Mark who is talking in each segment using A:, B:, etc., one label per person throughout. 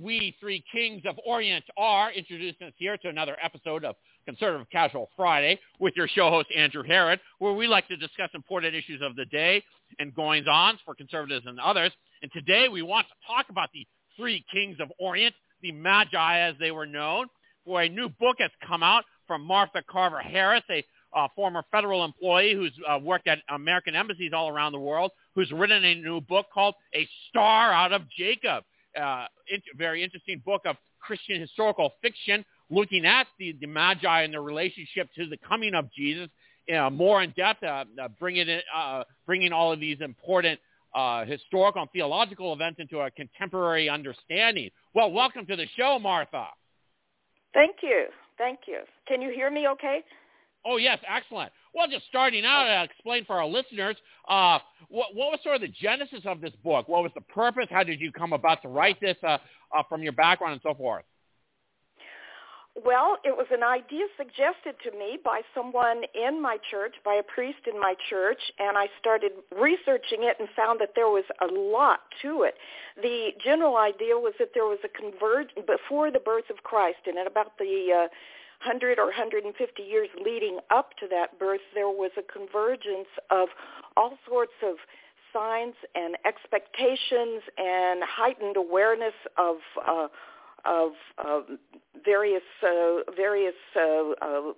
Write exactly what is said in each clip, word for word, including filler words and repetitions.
A: we three kings of Orient are, introducing us here to another episode of Conservative Casual Friday with your show host, Andrew Herod, where we like to discuss important issues of the day and goings-ons for conservatives and others. And today we want to talk about the three kings of Orient, the Magi as they were known, where a new book has come out from Martha Carver Harris, a uh, former federal employee who's uh, worked at American embassies all around the world, who's written a new book called A Star Out of Jacob. Uh, in- very interesting book of Christian historical fiction, looking at the, the Magi and their relationship to the coming of Jesus, uh, more in depth, uh, uh, bringing it, uh, bringing all of these important uh, historical and theological events into a contemporary understanding. Well, welcome to the show, Martha.
B: Thank you. Thank you. Can you hear me okay?
A: Oh, yes, excellent. Well, just starting out, uh, explain for our listeners, uh, what, what was sort of the genesis of this book? What was the purpose? How did you come about to write this uh, uh, from your background and so forth?
B: Well, it was an idea suggested to me by someone in my church, by a priest in my church, and I started researching it and found that there was a lot to it. The general idea was that there was a convergence before the birth of Christ, and at about the uh, one hundred or one hundred fifty years leading up to that birth, there was a convergence of all sorts of signs and expectations and heightened awareness of uh, of uh, various uh, various uh, uh,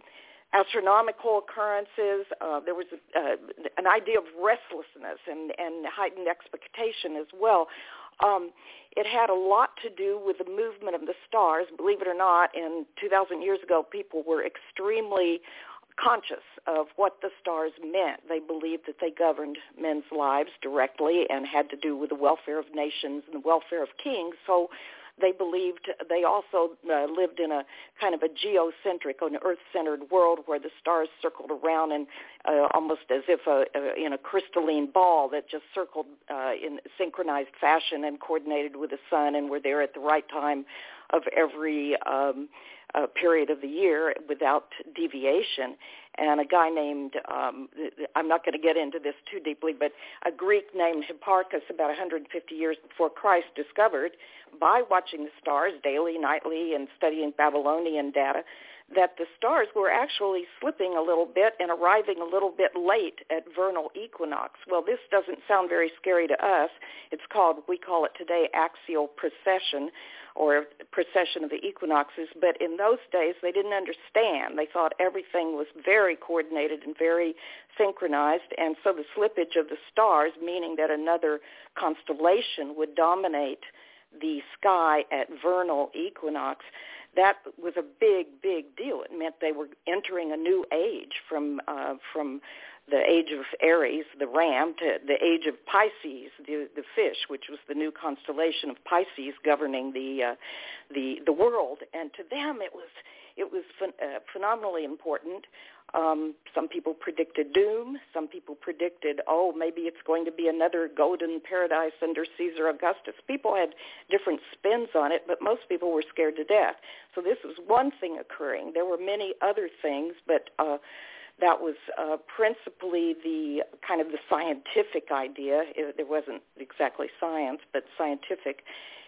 B: astronomical occurrences. Uh, there was a, uh, an idea of restlessness and, and heightened expectation as well. Um, it had a lot to do with the movement of the stars. Believe it or not, in two thousand years ago, people were extremely conscious of what the stars meant. They believed that they governed men's lives directly and had to do with the welfare of nations and the welfare of kings. So they believed, they also uh, lived in a kind of a geocentric, an earth-centered world where the stars circled around and uh, almost as if a, a, in a crystalline ball that just circled uh, in synchronized fashion and coordinated with the sun and were there at the right time of every um, uh, period of the year without deviation. And a guy named, um, I'm not going to get into this too deeply, but a Greek named Hipparchus about one hundred fifty years before Christ discovered, by watching the stars daily, nightly, and studying Babylonian data, that the stars were actually slipping a little bit and arriving a little bit late at vernal equinox. Well, this doesn't sound very scary to us. It's called, we call it today, axial precession, or precession of the equinoxes. But in those days, they didn't understand. They thought everything was very coordinated and very synchronized. And so the slippage of the stars, meaning that another constellation would dominate the sky at vernal equinox, that was a big, big deal. It meant they were entering a new age from uh, from the age of Aries, the ram, to the age of Pisces, the the fish, which was the new constellation of Pisces governing the uh, the the world. And to them, it was it was ph- uh, phenomenally important. Um, some people predicted doom. Some people predicted, oh, maybe it's going to be another golden paradise under Caesar Augustus. People had different spins on it, but most people were scared to death. So this was one thing occurring. There were many other things, but uh, that was uh, principally the kind of the scientific idea. It, it wasn't exactly science, but scientific.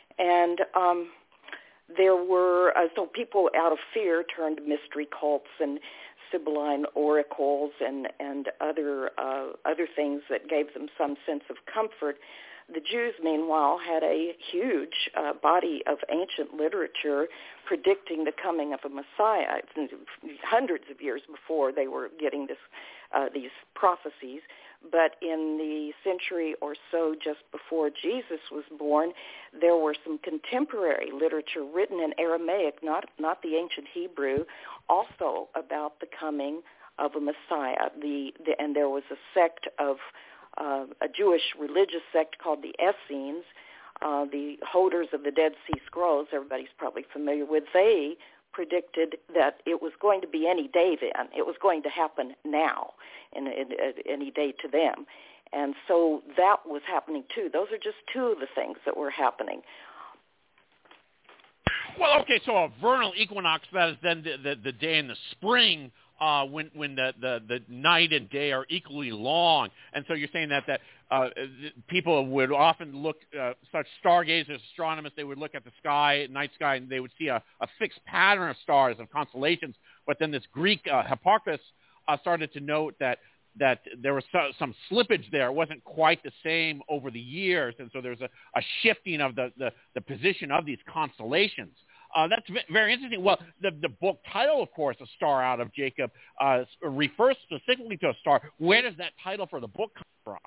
B: And um, there were, uh, so people out of fear turned to mystery cults and Sibylline oracles and and other uh, other things that gave them some sense of comfort. The Jews, meanwhile, had a huge uh, body of ancient literature predicting the coming of a Messiah. Hundreds of years before they were getting this uh, these prophecies. But in the century or so just before Jesus was born, there were some contemporary literature written in Aramaic, not not the ancient Hebrew, also about the coming of a Messiah. The, the and there was a sect of uh, a Jewish religious sect called the Essenes, uh, the holders of the Dead Sea Scrolls. Everybody's probably familiar with. They predicted that it was going to be any day then. It was going to happen now, in, in, in any day to them. And so that was happening too. Those are just two of the things that were happening.
A: Well, okay, so a vernal equinox, that is then the, the, the day in the spring uh, when when the, the, the night and day are equally long. And so you're saying that, that uh, people would often look, uh, such stargazers, astronomers, they would look at the sky, night sky, and they would see a, a fixed pattern of stars, of constellations. But then this Greek uh, Hipparchus uh, started to note that that there was so, some slippage there. It wasn't quite the same over the years, and so there's a, a shifting of the, the, the position of these constellations. Uh, that's very interesting. Well, the, the book title, of course, A Star Out of Jacob, uh, refers specifically to a star. Where does that title for the book come from?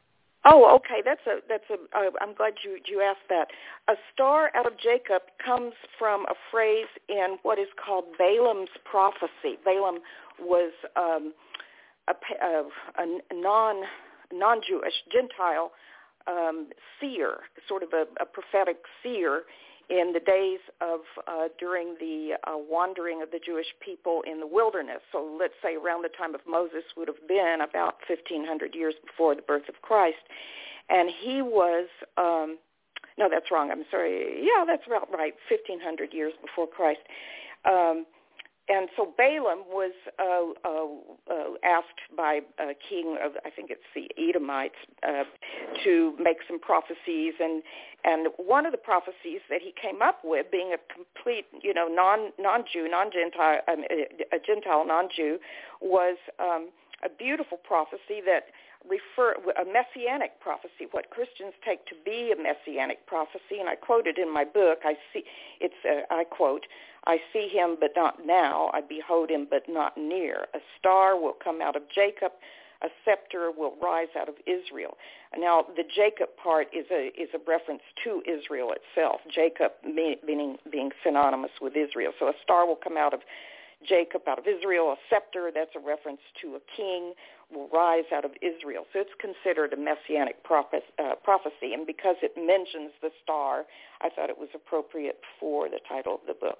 B: Oh, okay. That's a that's a. Uh, I'm glad you you asked that. A star out of Jacob comes from a phrase in what is called Balaam's prophecy. Balaam was um, a, a, a non non-Jewish Gentile um, seer, sort of a, a prophetic seer in the days of uh, during the uh, wandering of the Jewish people in the wilderness. So let's say around the time of Moses would have been about fifteen hundred years before the birth of Christ. And he was, um, no, that's wrong. I'm sorry. Yeah, that's about right, fifteen hundred years before Christ. Um, and so Balaam was uh, uh, uh, asked by a king of, I think it's the Edomites, uh, to make some prophecies. And, and one of the prophecies that he came up with, being a complete, you know, non, non-Jew, non-Gentile, um, a Gentile non-Jew, was um, a beautiful prophecy that refer a messianic prophecy, what Christians take to be a messianic prophecy, and I quoted in my book. I see it's. Uh, I quote. I see him, but not now. I behold him, but not near. A star will come out of Jacob. A scepter will rise out of Israel. Now, the Jacob part is a is a reference to Israel itself. Jacob meaning being synonymous with Israel. So a star will come out of Jacob, out of Israel. A scepter, that's a reference to a king, will rise out of Israel. So it's considered a messianic prophe- uh, prophecy. And because it mentions the star, I thought it was appropriate for the title of the book.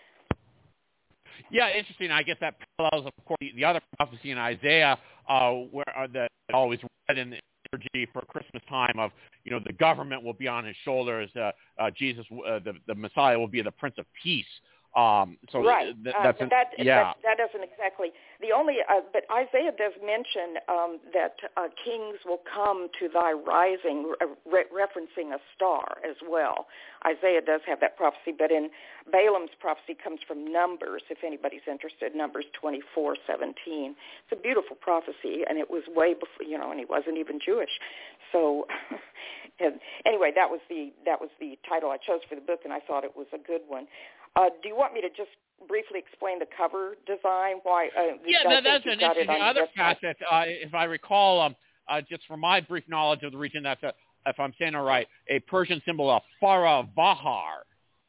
A: Yeah, interesting. I guess that parallels, of course, the, the other prophecy in Isaiah, uh, where uh, that I always read in the liturgy for Christmas time of, you know, the government will be on his shoulders. Uh, uh, Jesus, uh, the, the Messiah, will be the Prince of Peace. Um, so
B: right.
A: Th-
B: uh,
A: that's
B: but
A: an,
B: that,
A: yeah.
B: that that doesn't exactly. The only, uh, but Isaiah does mention um, that uh, kings will come to thy rising, re- referencing a star as well. Isaiah does have that prophecy, but in Balaam's prophecy comes from Numbers. If anybody's interested, Numbers twenty-four seventeen. It's a beautiful prophecy, and it was way before, you know, and he wasn't even Jewish. So, and anyway, that was the that was the title I chose for the book, and I thought it was a good one. Uh, do you want me to just briefly explain the cover design? Why? Uh,
A: yeah, that, that's an interesting. The other facet, uh, if I recall, um, uh, just from my brief knowledge of the region, that's a, if I'm saying it right, a Persian symbol of Farah Vahar.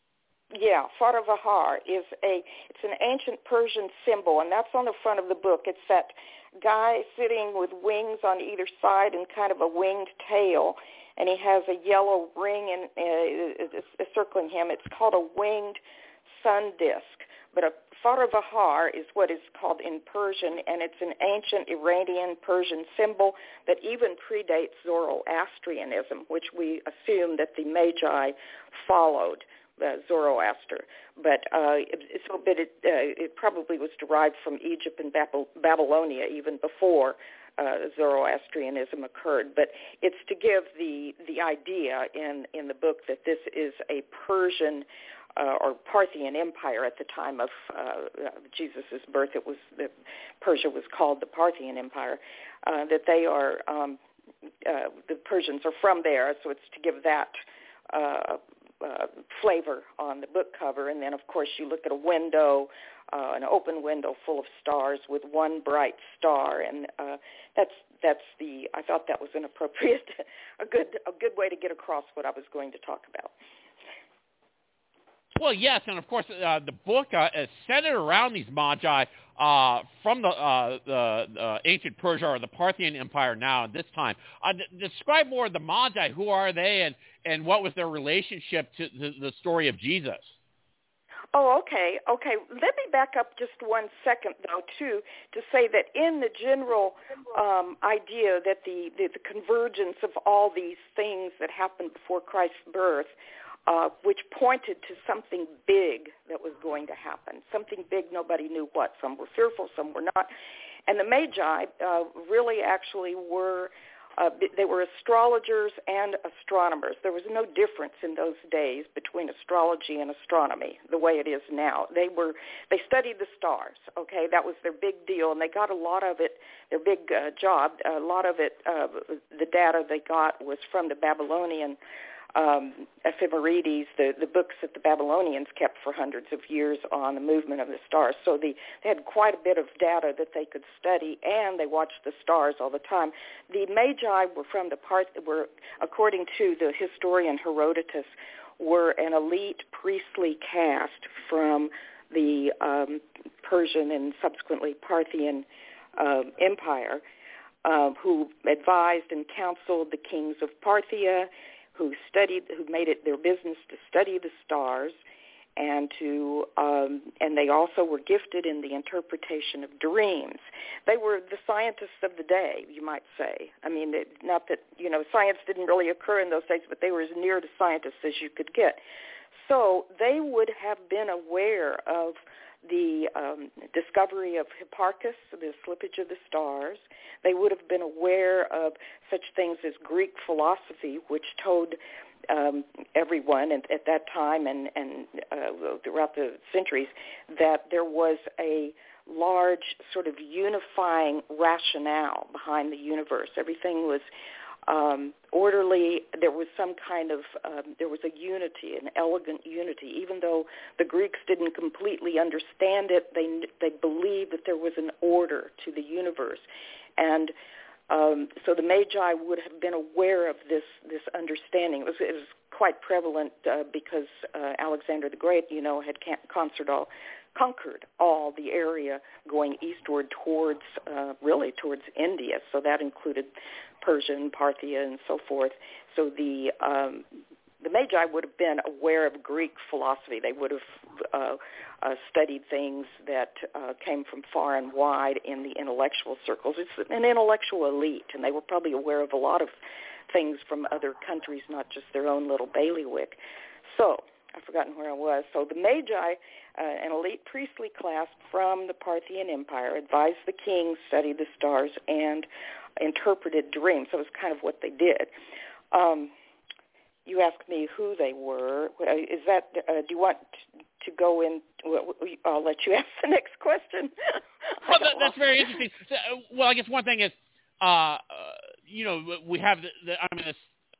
B: Yeah, Farah Vahar is a it's an ancient Persian symbol, and that's on the front of the book. It's that guy sitting with wings on either side and kind of a winged tail, and he has a yellow ring in, uh, circling him. It's called a winged sun disk, but a Farah Vahar is what is called in Persian, and it's an ancient Iranian Persian symbol that even predates Zoroastrianism, which we assume that the Magi followed uh, Zoroaster. But uh, it, so, but it, uh, it probably was derived from Egypt and Bab- Babylonia even before Uh, Zoroastrianism occurred, but it's to give the the idea in, in the book that this is a Persian uh, or Parthian empire at the time of uh, Jesus' birth. It was the, Persia was called the Parthian Empire. Uh, that they are um, uh, the Persians are from there, so it's to give that uh, uh, flavor on the book cover. And then, of course, you look at a window. Uh, an open window full of stars with one bright star, and uh, that's that's the. I thought that was an appropriate, a good a good way to get across what I was going to talk about.
A: Well, yes, and of course uh, the book uh, is centered around these Magi uh, from the, uh, the uh, ancient Persia or the Parthian Empire now at this time. Uh, d- describe more of the Magi. Who are they, and and what was their relationship to the, the story of Jesus?
B: Oh, okay, okay. Let me back up just one second, though, too, to say that in the general um, idea that the, the, the convergence of all these things that happened before Christ's birth, uh, which pointed to something big that was going to happen, something big nobody knew what. Some were fearful, some were not. And the Magi uh, really actually were, uh, they were astrologers and astronomers. There was no difference in those days between astrology and astronomy the way it is now. They were, they studied the stars, okay? That was their big deal, and they got a lot of it, their big uh, job, a lot of it, uh, the data they got was from the Babylonian Um, ephemerides, the, the books that the Babylonians kept for hundreds of years on the movement of the stars. So the, they had quite a bit of data that they could study, and they watched the stars all the time. The Magi were from the part were, according to the historian Herodotus, were an elite priestly caste from the um, Persian and subsequently Parthian uh, Empire, uh, who advised and counseled the kings of Parthia, who studied, who made it their business to study the stars, and to, um, and they also were gifted in the interpretation of dreams. They were the scientists of the day, you might say. I mean, it, not that, you know, science didn't really occur in those days, but they were as near to scientists as you could get. So they would have been aware of the um, discovery of Hipparchus, the slippage of the stars. They would have been aware of such things as Greek philosophy, which told um, everyone at, at that time and, and uh, throughout the centuries that there was a large sort of unifying rationale behind the universe. Everything was Um, orderly. There was some kind of, um, there was a unity, an elegant unity. Even though the Greeks didn't completely understand it, they they believed that there was an order to the universe. And um, so the Magi would have been aware of this this understanding. It was, it was quite prevalent uh, because uh, Alexander the Great, you know, had conquered all, conquered all the area going eastward towards, uh, really towards India. So that included Persian, Parthia, and so forth. So the um, the Magi would have been aware of Greek philosophy. They would have uh, uh, studied things that uh, came from far and wide in the intellectual circles. It's an intellectual elite, and they were probably aware of a lot of things from other countries, not just their own little bailiwick. So I've forgotten where I was. So the Magi, uh, an elite priestly class from the Parthian Empire, advised the king, studied the stars, and interpreted dreams. So it was kind of what they did. Um, you asked me who they were. Is that? Uh, do you want to go in? I'll let you ask the next question.
A: Well, that, that's very interesting. Well, I guess one thing is, uh, uh, you know, we have the, the I mean,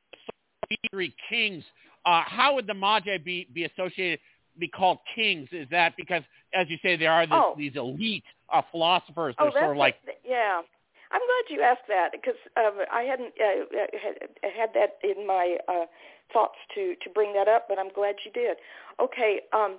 A: the three kings. Uh, how would the Magi be, be associated, be called kings? Is that because, as you say, there are this,
B: oh.
A: these elite uh, philosophers? They're
B: oh, that's
A: sort of like,
B: a, yeah. I'm glad you asked that because um, I hadn't uh, had, had that in my uh, thoughts to, to bring that up, but I'm glad you did. Okay, um,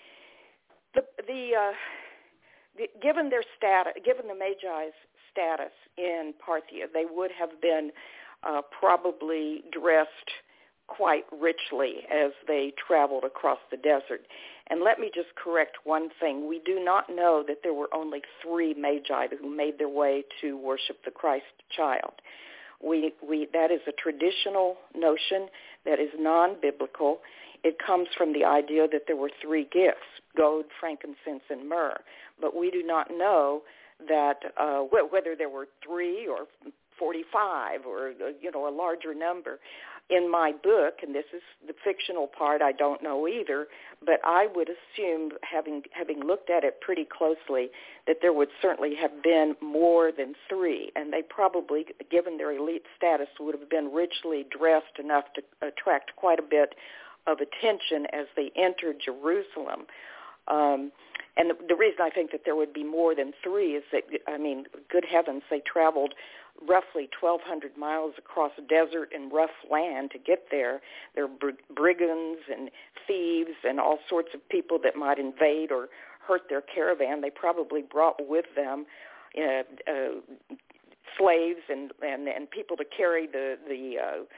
B: the the, uh, the given their status, given the Magi's status in Parthia, they would have been uh, probably dressed quite richly as they traveled across the desert. And let me just correct one thing. We do not know that there were only three Magi who made their way to worship the Christ child. We, we, that is a traditional notion that is non-biblical. It comes from the idea that there were three gifts, gold, frankincense, and myrrh. But we do not know that uh, wh- whether there were three or forty-five or, you know, a larger number. In my book, and this is the fictional part, I don't know either, but I would assume, having having looked at it pretty closely, that there would certainly have been more than three, and they probably, given their elite status, would have been richly dressed enough to attract quite a bit of attention as they entered Jerusalem. Um, and the, the reason I think that there would be more than three is that, I mean, good heavens, they traveled roughly twelve hundred miles across desert and rough land to get there. There are br- brigands and thieves and all sorts of people that might invade or hurt their caravan. They probably brought with them uh, uh, slaves and, and, and people to carry the, the uh,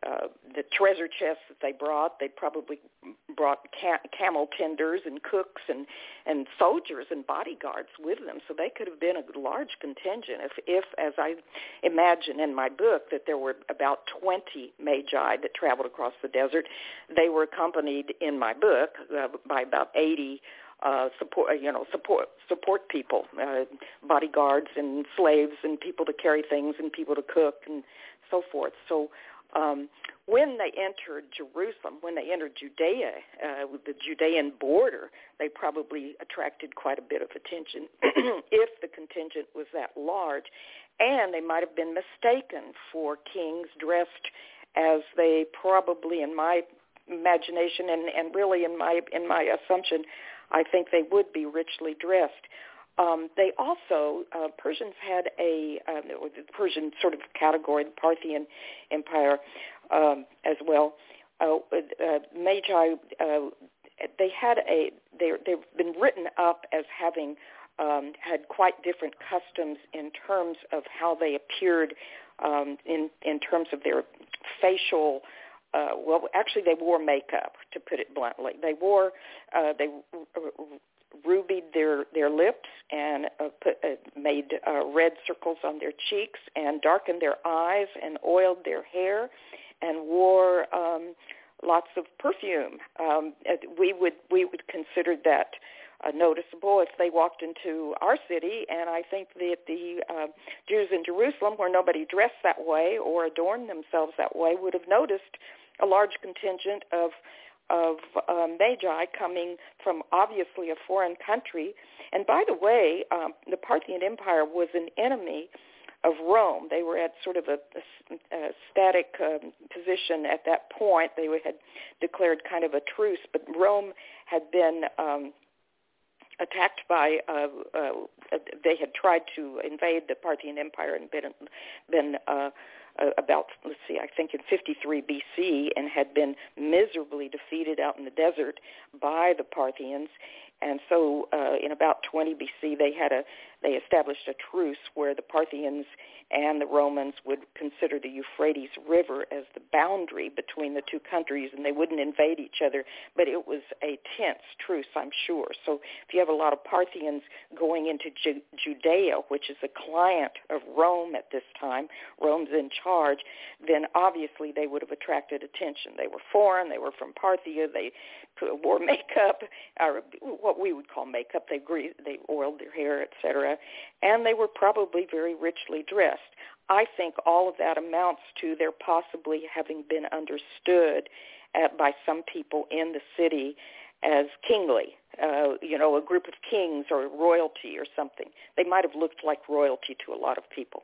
B: uh, the treasure chests that they brought. They probably brought ca- camel tenders and cooks and, and soldiers and bodyguards with them. So they could have been a large contingent if, if, as I imagine in my book, that there were about twenty magi that traveled across the desert. They were accompanied in my book uh, by about eighty Uh, support, you know, support support people, uh, bodyguards and slaves and people to carry things and people to cook and so forth. So um, when they entered Jerusalem, when they entered Judea, uh, with the Judean border, they probably attracted quite a bit of attention if the contingent was that large. And they might have been mistaken for kings dressed as they probably, in my imagination and, and really in my in my assumption, I think they would be richly dressed. Um, they also, uh, Persians had a, uh, the Persian sort of category, the Parthian Empire um, as well. Uh, uh, Magi, uh, they had a, they, they've been written up as having um, had quite different customs in terms of how they appeared um, in, in terms of their facial Uh, well, actually, they wore makeup, to put it bluntly. They wore, uh, they rubied their, their lips and uh, put, uh, made uh, red circles on their cheeks and darkened their eyes and oiled their hair and wore um, lots of perfume. Um, we would we would consider that uh, noticeable if they walked into our city, and I think that the uh, Jews in Jerusalem, where nobody dressed that way or adorned themselves that way, would have noticed a large contingent of of um, magi coming from obviously a foreign country. And by the way, um, the Parthian Empire was an enemy of Rome. They were at sort of a, a, a static um, position at that point. They had declared kind of a truce, but Rome had been um, attacked by, uh, uh, they had tried to invade the Parthian Empire and been, been uh, Uh, about, let's see, I think in fifty-three B C, and had been miserably defeated out in the desert by the Parthians. And so uh, in about twenty B C, they had a they established a truce where the Parthians and the Romans would consider the Euphrates River as the boundary between the two countries, and they wouldn't invade each other. But it was a tense truce, I'm sure. So if you have a lot of Parthians going into Ju- Judea, which is a client of Rome at this time, Rome's in charge, then obviously they would have attracted attention. They were foreign. They were from Parthia. They wore makeup, or what we would call makeup. They greased, they oiled their hair, et cetera, and they were probably very richly dressed. I think all of that amounts to their possibly having been understood at, by some people in the city as kingly, uh, you know, a group of kings or royalty or something. They might have looked like royalty to a lot of people.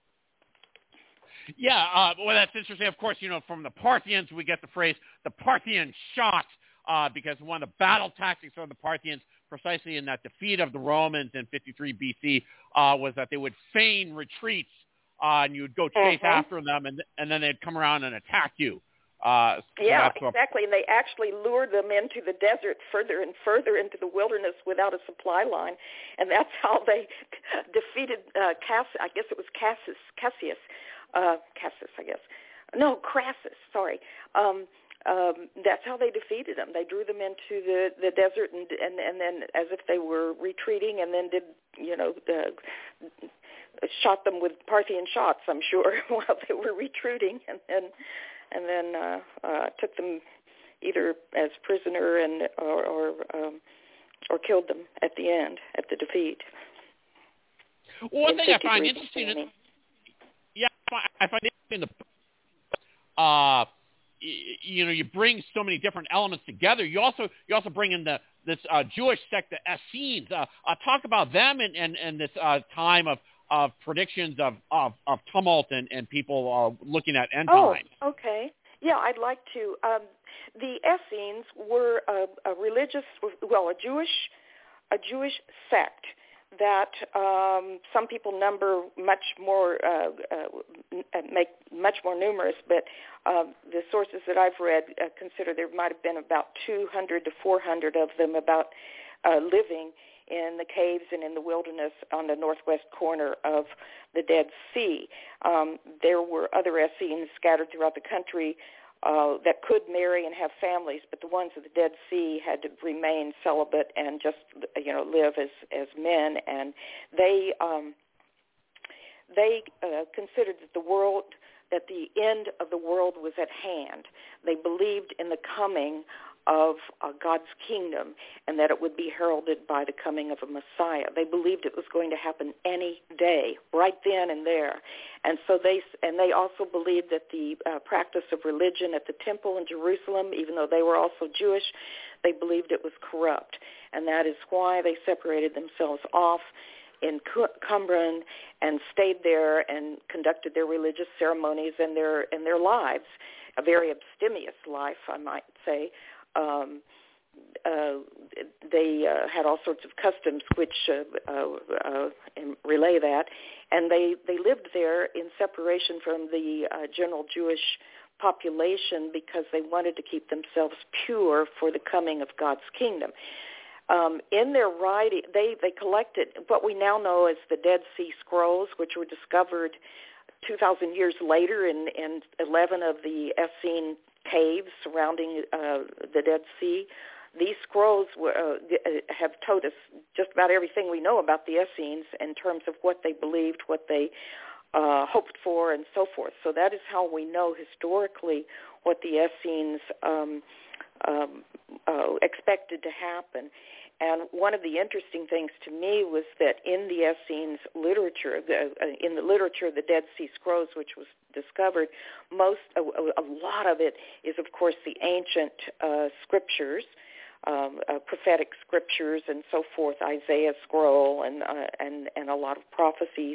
A: Yeah, uh, well, that's interesting. Of course, you know, from the Parthians, we get the phrase the Parthian shot, uh, because one of the battle tactics of the Parthians, precisely in that defeat of the Romans in fifty-three B C, uh, was that they would feign retreats, uh, and you would go chase
B: Mm-hmm.
A: after them, and and then they'd come around and attack you. Uh, so
B: yeah,
A: that's
B: exactly. And they actually lured them into the desert further and further into the wilderness without a supply line. And that's how they defeated uh, Cass. I guess it was Cassus, Cassius. Uh, Cassus, I guess. No, Crassus, sorry. Um, um, that's how they defeated them. They drew them into the, the desert and, and and then as if they were retreating, and then did, you know, uh, shot them with Parthian shots, I'm sure, while they were retreating, and then and then uh, uh, took them either as prisoner and or or, um, or killed them at the end, at the defeat.
A: Well, one thing I find interesting is, yeah, I find interesting the, uh, you know, you bring so many different elements together. You also you also bring in the this uh, Jewish sect, the Essenes. Uh, uh, talk about them and and, and this uh, time of, of predictions of, of, of tumult and, and people uh, looking at end
B: oh,
A: times.
B: Oh, okay. Yeah, I'd like to. Um, the Essenes were a, a religious, well, a Jewish, a Jewish sect that um, some people number much more, uh, uh, make much more numerous, but uh, the sources that I've read uh, consider there might have been about two hundred to four hundred of them about uh, living in the caves and in the wilderness on the northwest corner of the Dead Sea. Um, there were other Essenes scattered throughout the country uh, that could marry and have families, but the ones of the Dead Sea had to remain celibate and just, you know, live as, as men. And they um, they uh, considered that the world, that the end of the world was at hand. They believed in the coming of uh, God's kingdom and that it would be heralded by the coming of a Messiah. They believed it was going to happen any day, right then and there. And so they and they also believed that the uh, practice of religion at the temple in Jerusalem, even though they were also Jewish, they believed it was corrupt. And that is why they separated themselves off in Qumran and stayed there and conducted their religious ceremonies and their and their lives, a very abstemious life, I might say. Um, uh, they uh, had all sorts of customs which uh, uh, uh, relay that, and they, they lived there in separation from the uh, general Jewish population because they wanted to keep themselves pure for the coming of God's kingdom. Um, in their writing, they, they collected what we now know as the Dead Sea Scrolls, which were discovered two thousand years later in, in eleven of the Essene caves surrounding uh, the Dead Sea. These scrolls were, uh, have told us just about everything we know about the Essenes in terms of what they believed, what they uh, hoped for, and so forth. So that is how we know historically what the Essenes um, um, uh, expected to happen. And one of the interesting things to me was that in the Essenes literature, the, uh, in the literature of the Dead Sea Scrolls, which was discovered, most, a, a lot of it is, of course, the ancient uh, scriptures, um, uh, prophetic scriptures, and so forth, Isaiah scroll, and uh, and and a lot of prophecies.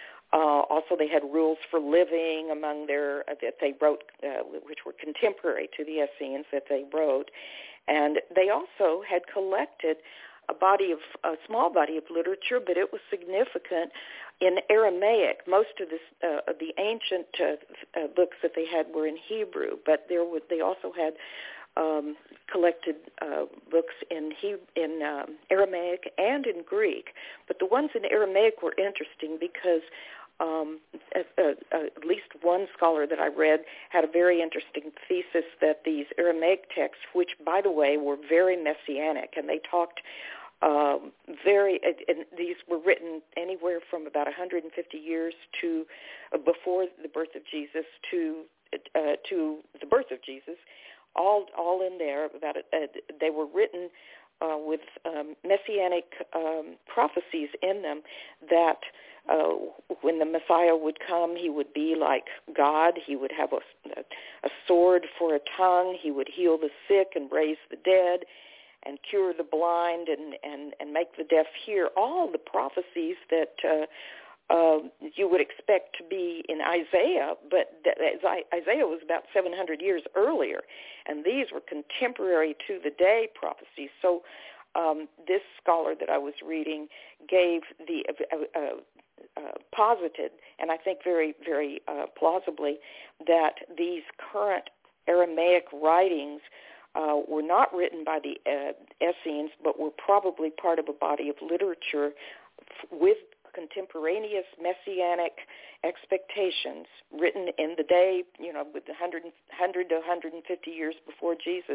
B: Uh, also, they had rules for living among their uh, that they wrote, uh, which were contemporary to the Essenes that they wrote. And they also had collected a body of a small body of literature, but it was significant in Aramaic. Most of this, uh, the ancient uh, uh, books that they had were in Hebrew, but there was, they also had um, collected uh, books in he, in um, Aramaic and in Greek. But the ones in Aramaic were interesting because Um, uh, uh, at least one scholar that I read had a very interesting thesis that these Aramaic texts, which, by the way, were very messianic, and they talked um, very, and these were written anywhere from about one hundred fifty years to uh, before the birth of Jesus to uh, to the birth of Jesus, all all in there. About it, uh, they were written uh, with um, messianic um, prophecies in them that. Uh, when the Messiah would come, he would be like God. He would have a, a sword for a tongue. He would heal the sick and raise the dead and cure the blind and, and, and make the deaf hear. All the prophecies that uh, uh, you would expect to be in Isaiah, but Isaiah was about seven hundred years earlier, and these were contemporary to the day prophecies. So um, this scholar that I was reading gave the uh, uh, Uh, posited, and I think very, very uh, plausibly, that these current Aramaic writings uh, were not written by the uh, Essenes, but were probably part of a body of literature f- with contemporaneous messianic expectations written in the day, you know, with one hundred, one hundred to one hundred fifty years before Jesus,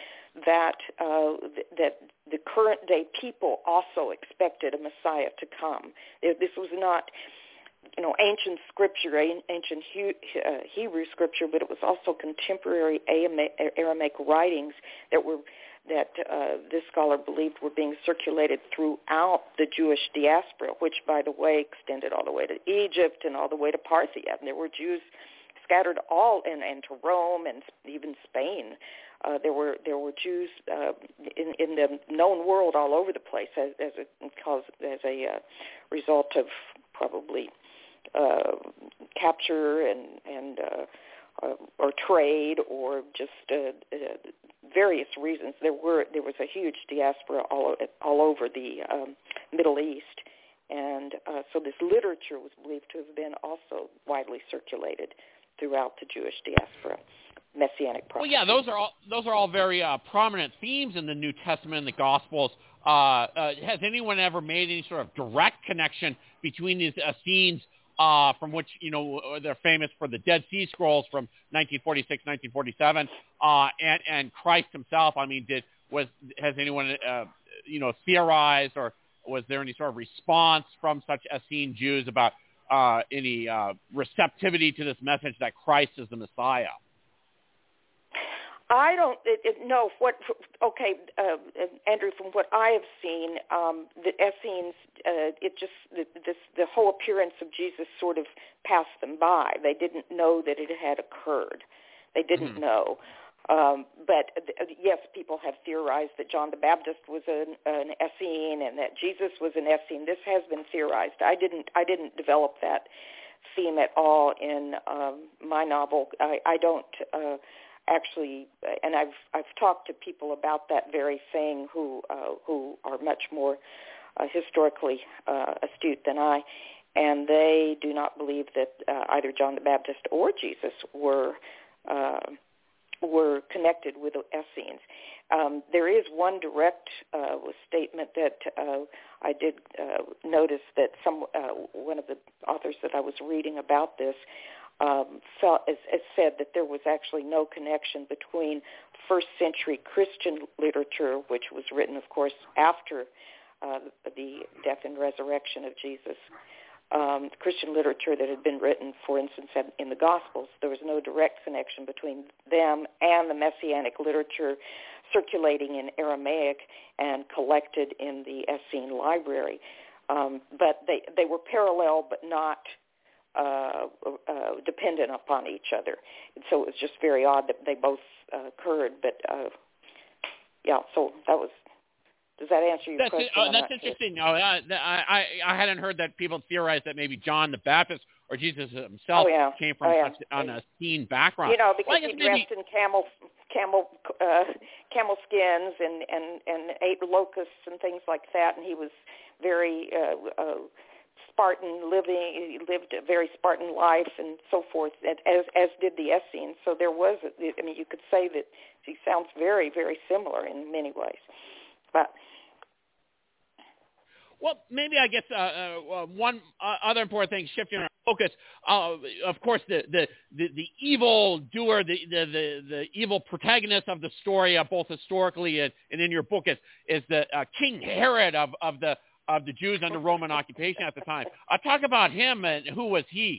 B: that uh, th- that the current day people also expected a Messiah to come. This was not, you know, ancient scripture, ancient Hebrew scripture, but it was also contemporary Aramaic writings that were that uh, this scholar believed were being circulated throughout the Jewish diaspora, which, by the way, extended all the way to Egypt and all the way to Parthia. And there were Jews scattered all and, and to Rome and even Spain. Uh, there were there were Jews uh, in, in the known world all over the place as, as a cause as a uh, result of probably uh, capture and and uh, uh, or trade or just uh, uh, various reasons. There were there was a huge diaspora all all over the um, Middle East, and uh, so this literature was believed to have been also widely circulated throughout the Jewish diaspora. messianic prophecy.
A: Well, yeah, those are all those are all very uh, prominent themes in the New Testament and the Gospels. Uh, uh, has anyone ever made any sort of direct connection between these Essenes, uh, from which, you know, they're famous for the Dead Sea Scrolls from nineteen forty-six, nineteen forty-seven, uh, and and Christ himself? I mean, did was has anyone uh, you know theorized, or was there any sort of response from such Essene Jews about uh, any uh, receptivity to this message that Christ is the Messiah?
B: I don't it, it, know what. Okay, uh, Andrew. From what I have seen, um, the Essenes, uh, it just the, this the whole appearance of Jesus sort of passed them by. They didn't know that it had occurred. They didn't mm-hmm. know. Um, but uh, yes, people have theorized that John the Baptist was an, an Essene and that Jesus was an Essene. This has been theorized. I didn't. I didn't develop that theme at all in um, my novel. I, I don't. Uh, Actually, and I've I've talked to people about that very thing who uh, who are much more uh, historically uh, astute than I, and they do not believe that uh, either John the Baptist or Jesus were uh, were connected with the Essenes. Um, there is one direct uh, statement that uh, I did uh, notice that some uh, one of the authors that I was reading about this. Um, felt, as, as said that there was actually no connection between first century Christian literature, which was written, of course, after uh, the death and resurrection of Jesus. Um, Christian literature that had been written, for instance, in the Gospels, there was no direct connection between them and the Messianic literature circulating in Aramaic and collected in the Essene library. Um, but they, they were parallel but not Uh, uh, dependent upon each other. And so it was just very odd that they both uh, occurred. But, uh, yeah, so that was, does that answer your
A: that's
B: question?
A: It, uh, that's interesting. No, I, I, I hadn't heard that people theorized that maybe John the Baptist or Jesus himself
B: oh, yeah.
A: came from
B: oh, yeah.
A: such an Essene background.
B: You know, because
A: well,
B: he
A: maybe...
B: dressed in camel camel uh, camel skins and, and, and ate locusts and things like that, and he was very uh, uh, Spartan living, he lived a very Spartan life and so forth, as as did the Essenes. So there was, I mean, you could say that he sounds very, very similar in many ways. But
A: well, maybe I guess uh, uh, one uh, other important thing, shifting our focus. Uh, of course, the the, the, the evil doer, the, the the the evil protagonist of the story, uh, both historically and, and in your book, is is the uh, King Herod of of the of the Jews under Roman occupation at the time. Uh, talk about him, and who was he?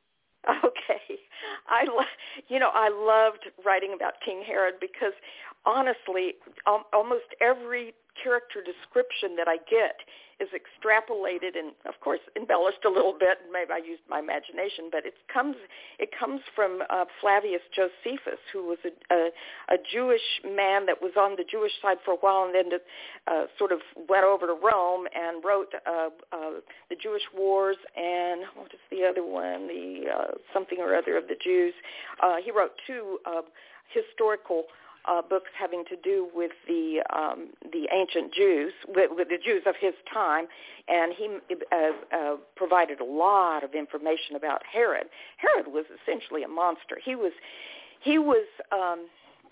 B: Okay. I, lo- you know, I loved writing about King Herod because, honestly, um, almost every character description that I get is extrapolated and, of course, embellished a little bit. Maybe I used my imagination, but it comes it comes from uh, Flavius Josephus, who was a, a, a Jewish man that was on the Jewish side for a while and then uh, sort of went over to Rome and wrote uh, uh, the Jewish Wars and what is the other one, the uh, something or other of the Jews. Uh, he wrote two uh, historical Uh, books having to do with the um, the ancient Jews, with, with the Jews of his time, and he uh, uh, provided a lot of information about Herod. Herod was essentially a monster. He was he was um,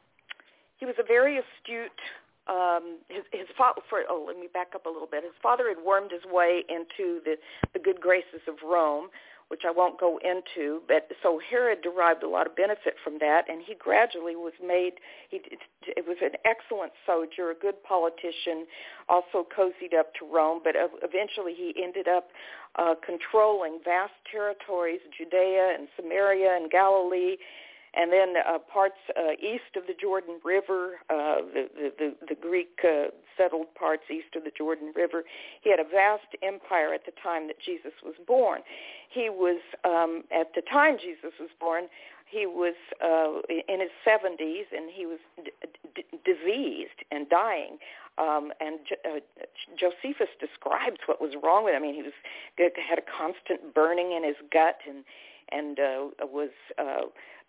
B: he was a very astute. Um, his his father. For, oh, let me back up a little bit. His father had wormed his way into the the good graces of Rome, which I won't go into, but so Herod derived a lot of benefit from that, and he gradually was made, he it was an excellent soldier, a good politician, also cozied up to Rome, but eventually he ended up uh, controlling vast territories, Judea and Samaria and Galilee, and then uh, parts uh, east of the Jordan River, uh, the, the, the, the Greek uh, settled parts east of the Jordan River. He had a vast empire at the time that Jesus was born. He was, um, at the time Jesus was born, he was uh, in his seventies, and he was d- d- diseased and dying. Um, and uh, Josephus describes what was wrong with him. I mean, he was had a constant burning in his gut, and and uh, was uh,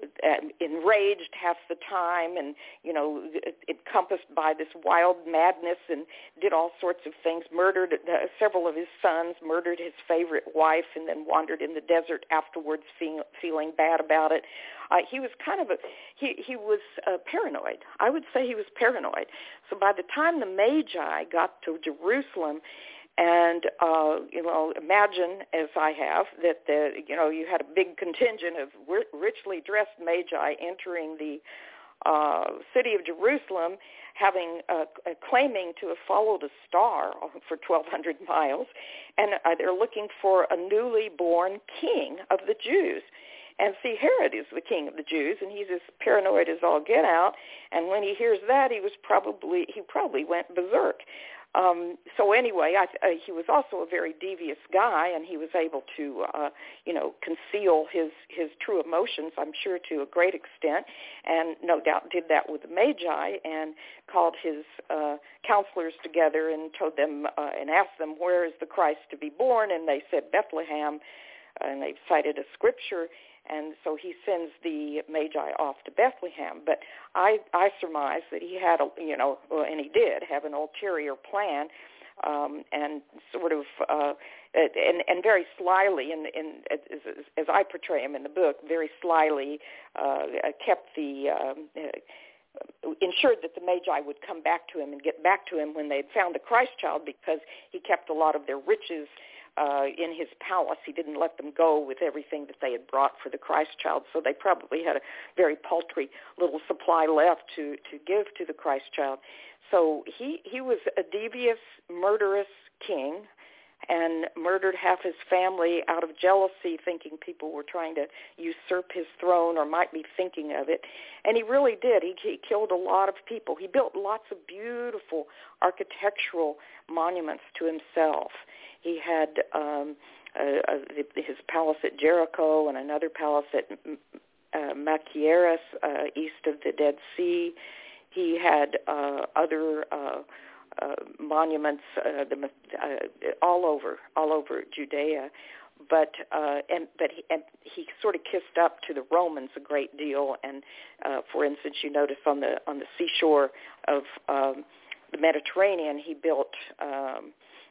B: enraged half the time, and you know, encompassed by this wild madness, and did all sorts of things. Murdered uh, several of his sons, murdered his favorite wife, and then wandered in the desert afterwards, feeling feeling bad about it. Uh, he was kind of a he he was uh, paranoid. I would say he was paranoid. So by the time the Magi got to Jerusalem, and, uh, you know, imagine, as I have, that, the, you know, you had a big contingent of richly dressed Magi entering the uh, city of Jerusalem, having uh, claiming to have followed a star for twelve hundred miles, and uh, they're looking for a newly born king of the Jews. And see, Herod is the king of the Jews, and he's as paranoid as all get out. And when he hears that, he was probably he probably went berserk. Um, so anyway, I, uh, he was also a very devious guy, and he was able to, uh, you know, conceal his, his true emotions, I'm sure, to a great extent, and no doubt did that with the Magi, and called his uh, counselors together and told them uh, and asked them, where is the Christ to be born? And they said Bethlehem, and they cited a scripture. And so he sends the Magi off to Bethlehem. But I, I surmise that he had, a, you know, and he did have an ulterior plan, um, and sort of, uh, and, and very slyly, and, and as, as I portray him in the book, very slyly uh, kept the, um, uh, ensured that the Magi would come back to him and get back to him when they had found the Christ child, because he kept a lot of their riches Uh, in his palace. He didn't let them go with everything that they had brought for the Christ child, so they probably had a very paltry little supply left to, to give to the Christ child. So he, he was a devious, murderous king, and murdered half his family out of jealousy, thinking people were trying to usurp his throne or might be thinking of it. And he really did. He, he killed a lot of people. He built lots of beautiful architectural monuments to himself. He had um, uh, uh, his palace at Jericho and another palace at uh, Machaerus, uh, east of the Dead Sea. He had uh, other uh, uh, monuments uh, the, uh, all over, all over Judea. But uh, and but he, and he sort of kissed up to the Romans a great deal. And uh, for instance, you notice on the on the seashore of um, the Mediterranean, he built Um,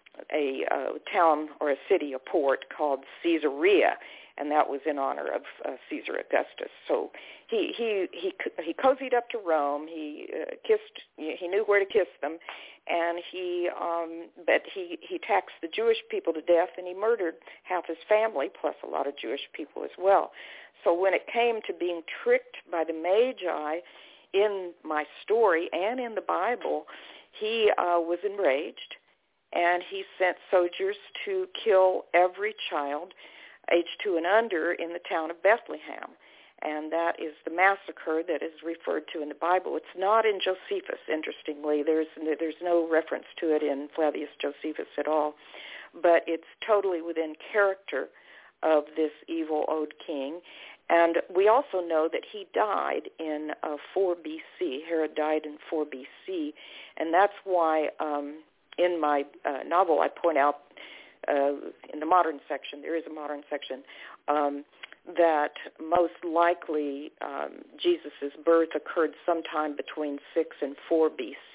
B: a uh, town or a city, a port called Caesarea, and that was in honor of uh, Caesar Augustus. So he he he he cozied up to Rome. He uh, kissed. He knew where to kiss them, and he um, but he he taxed the Jewish people to death, and he murdered half his family, plus a lot of Jewish people as well. So when it came to being tricked by the Magi in my story and in the Bible, he uh, was enraged. And he sent soldiers to kill every child age two and under in the town of Bethlehem. And that is the massacre that is referred to in the Bible. It's not in Josephus, interestingly. There's, there's no reference to it in Flavius Josephus at all. But it's totally within character of this evil old king. And we also know that he died in uh, four B C. Herod died in four B C. And that's why Um, in my uh, novel, I point out uh, in the modern section, there is a modern section, um, that most likely um, Jesus' birth occurred sometime between six and four B C,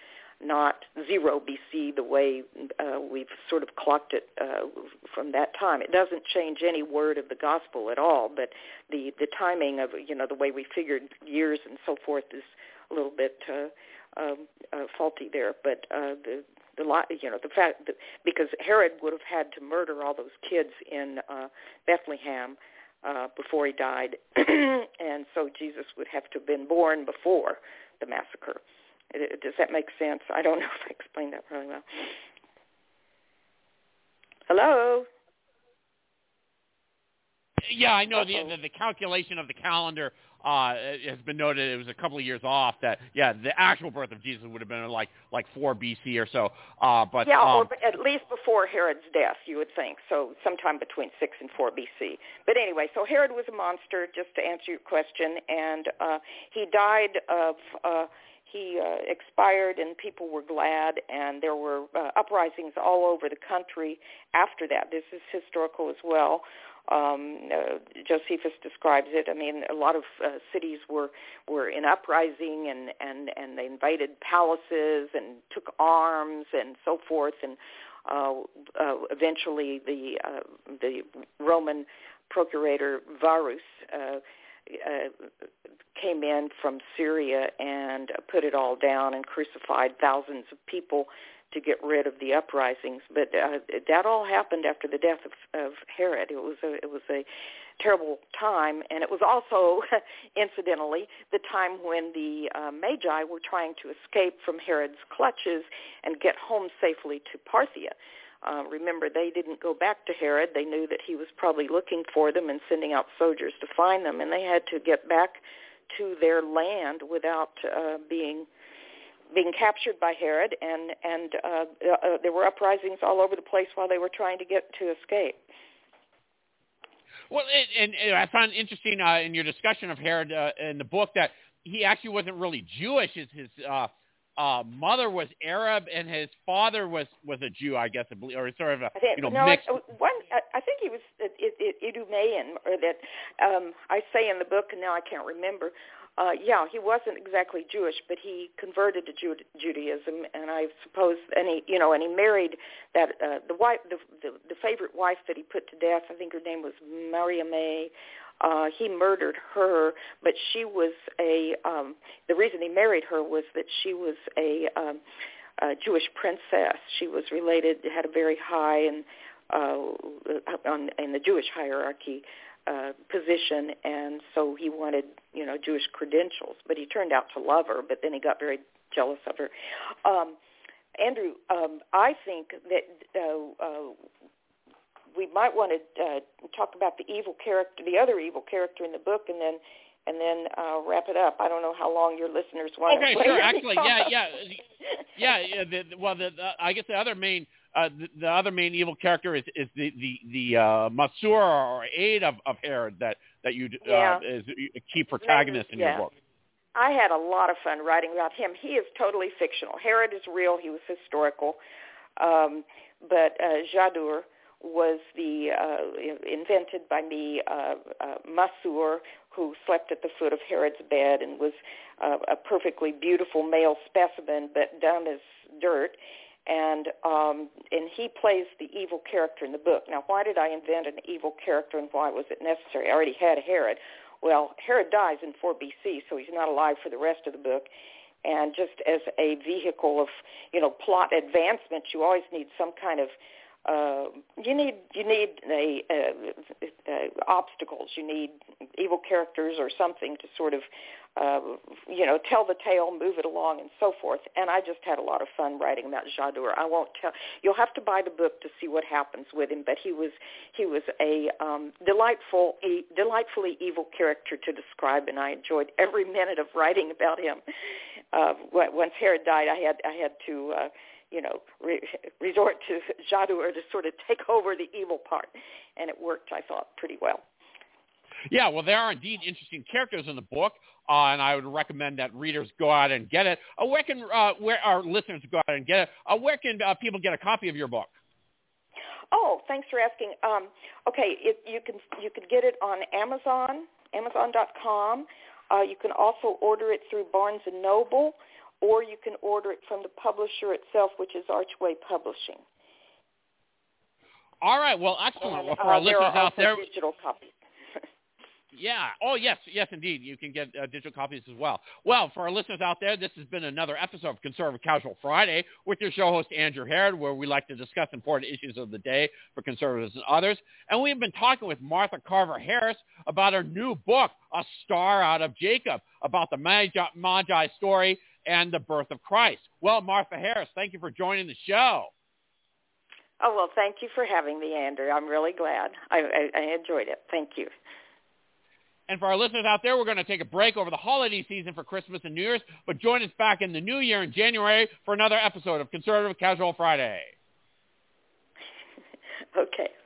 B: not zero B C the way uh, we've sort of clocked it uh, from that time. It doesn't change any word of the gospel at all, but the, the timing of, you know, the way we figured years and so forth is a little bit uh, uh, uh, faulty there. But uh, the The you know the fact that because Herod would have had to murder all those kids in uh, Bethlehem uh, before he died, and so Jesus would have to have been born before the massacre. Does that make sense? I don't know if I explained that really well. Hello.
A: Yeah, I know the, the the calculation of the calendar uh, has been noted. It was a couple of years off. That yeah, the actual birth of Jesus would have been like like four B C or so. Uh, but
B: yeah,
A: um,
B: or at least before Herod's death, you would think. So sometime between six and four B C. But anyway, so Herod was a monster. Just to answer your question, and uh, he died of uh, he uh, expired, and people were glad, and there were uh, uprisings all over the country after that. This is historical as well. Um, uh, Josephus describes it. I mean, a lot of uh, cities were were in uprising, and, and, and they invaded palaces and took arms and so forth. And uh, uh, eventually, the uh, the Roman procurator Varus uh, uh, came in from Syria and put it all down and crucified thousands of people to get rid of the uprisings. But uh, that all happened after the death of, of Herod. It was a, it was a terrible time, and it was also, incidentally, the time when the uh, Magi were trying to escape from Herod's clutches and get home safely to Parthia. Uh, remember, they didn't go back to Herod. They knew that he was probably looking for them and sending out soldiers to find them, and they had to get back to their land without uh, being being captured by Herod, and, and uh, uh, there were uprisings all over the place while they were trying to get to escape.
A: Well, and, and I found interesting uh, in your discussion of Herod uh, in the book that he actually wasn't really Jewish. His, his uh, uh, mother was Arab, and his father was, was a Jew, I guess, or sort of a
B: think,
A: you know
B: no,
A: mixed.
B: I, one, I think he was Idumean, or that um, I say in the book, and now I can't remember. Uh, yeah, he wasn't exactly Jewish, but he converted to Jude- Judaism, and I suppose, and he, you know, and he married that uh, the wife, the, the the favorite wife that he put to death. I think her name was Mariamne. Uh, he murdered her, but she was a. Um, the reason he married her was that she was a, um, a Jewish princess. She was related, had a very high and uh, on in the Jewish hierarchy. Uh, position, and so he wanted, you know, Jewish credentials, but he turned out to love her, but then he got very jealous of her. Um, Andrew, um, I think that uh, uh, we might want to uh, talk about the evil character, the other evil character in the book, and then and then uh, wrap it up. I don't know how long your listeners want
A: okay,
B: to
A: Okay, sure. Actually, yeah, yeah, yeah. yeah the, the, well, the, the, I guess the other main Uh, the, the other main evil character is, is the the the uh, Mansur or aide of, of Herod that that you uh,
B: yeah.
A: is a key protagonist in
B: yeah.
A: your book.
B: I had a lot of fun writing about him. He is totally fictional. Herod is real. He was historical, um, but uh, Jadur was the uh, invented by me uh, uh, Mansur, who slept at the foot of Herod's bed and was uh, a perfectly beautiful male specimen, but done as dirt. And um, and he plays the evil character in the book. Now, why did I invent an evil character, and why was it necessary? I already had Herod. Well, Herod dies in four B C, so he's not alive for the rest of the book. And just as a vehicle of, you know, plot advancement, you always need some kind of uh, you need you need a, uh, uh, obstacles. You need evil characters or something to sort of uh, you know tell the tale, move it along, and so forth. And I just had a lot of fun writing about Jadur. I won't tell. You'll have to buy the book to see what happens with him. But he was he was a um, delightful, a delightfully evil character to describe, and I enjoyed every minute of writing about him. Uh, once Herod died, I had I had to. Uh, you know, re- resort to Jadur to sort of take over the evil part. And it worked, I thought, pretty well.
A: Yeah, well, there are indeed interesting characters in the book, uh, and I would recommend that readers go out and get it. Uh, where can uh, where our listeners go out and get it? Uh, where can uh, people get a copy of your book?
B: Oh, thanks for asking. Um, okay, it, you can you can get it on Amazon, Amazon dot com. Uh, you can also order it through Barnes and Noble, or you can order it from the publisher itself, which is Archway Publishing.
A: All right. Well, excellent.
B: And,
A: well, for
B: uh,
A: our
B: there
A: listeners
B: are
A: out
B: also
A: there,
B: digital copies.
A: yeah. Oh, yes. Yes, indeed. You can get uh, digital copies as well. Well, for our listeners out there, this has been another episode of Conservative Casual Friday with your show host, Andrew Herod, where we like to discuss important issues of the day for conservatives and others. And we've been talking with Martha Carver Harris about her new book, A Star Out of Jacob, about the Magi, Magi story and the birth of Christ. Well, Martha Harris, thank you for joining the show.
B: Oh, well, thank you for having me, Andrew. I'm really glad. I, I, I enjoyed it. Thank you.
A: And for our listeners out there, we're going to take a break over the holiday season for Christmas and New Year's, but join us back in the new year in January for another episode of Conservative Casual Friday.
B: Okay.